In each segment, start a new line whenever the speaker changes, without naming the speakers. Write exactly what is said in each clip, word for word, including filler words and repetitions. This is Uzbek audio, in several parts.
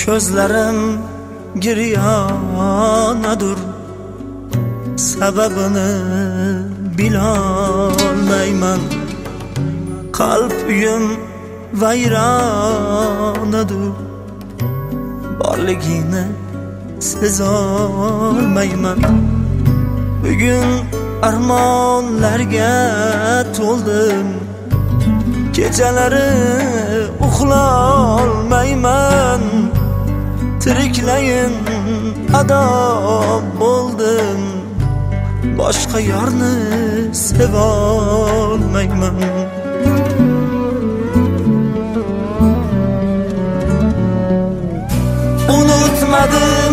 Ko'zlarim giryonadur, sababini bilolmayman. Qalb uyim vayronadur, borligini sezolmayman. Bugun armonlarga to'ldim, kechalari uxlolmayman. Tiriklayin adob bo'ldim, boshqa yorni sevolmayman. Unutmadim,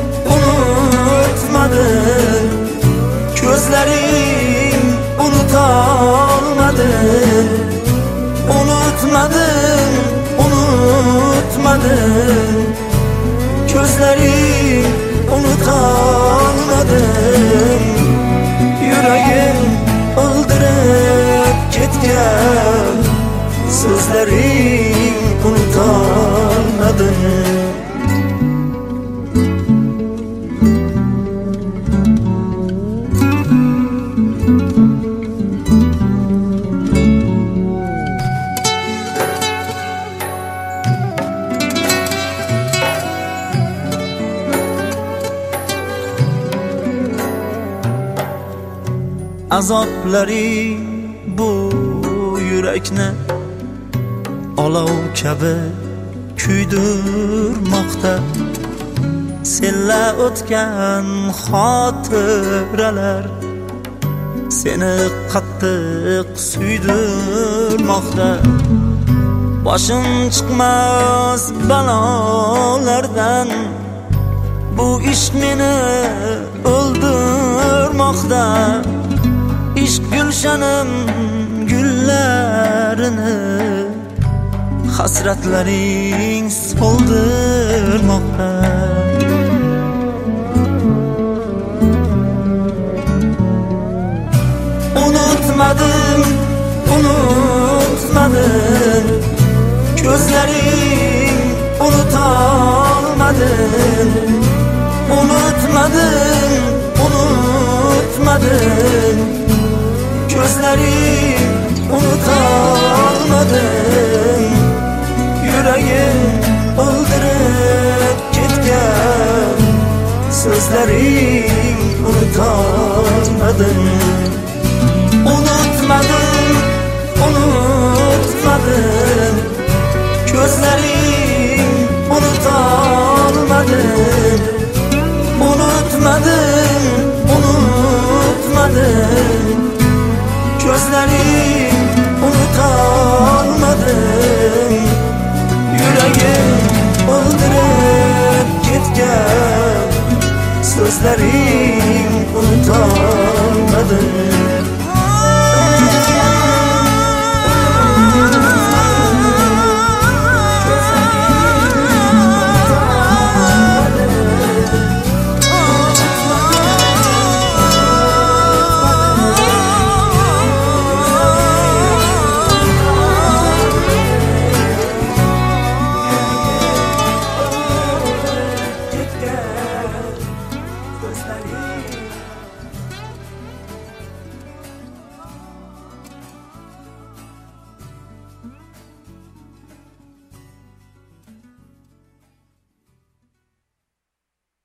unutmadim, ko'zlaring unutolmadi. Unutmadim, unutmadim, ko'zlaring unutolmadi. Yuragim o'ldirib ketgan so'zlaring unutolmadim. Azoblari bu yurakni olov kabi kuydirmoqda. Senla o'tgan xotiralar seni qattiq suydirmoqda. Boshim chiqmas balolardan, bu ishq meni o'ldirmoqda. İşq gülşanım güllarini hasratlaring soldurmoqda. Unutmadim, unutmadim, ko'zlaring unutolmadi. Unutmadim, unutmadim, ko'zlaring unutolmadim. Yuragim o'ldirib ketgan so'zlaring unutolmadim. Unutmadim, unutmadim, ko'zlaring unutolmadim. Unutmadim, unutmadim, ko'zlaring unutolmadim. Yuragim o'ldirib ketgan so'zlaring unutolmadim.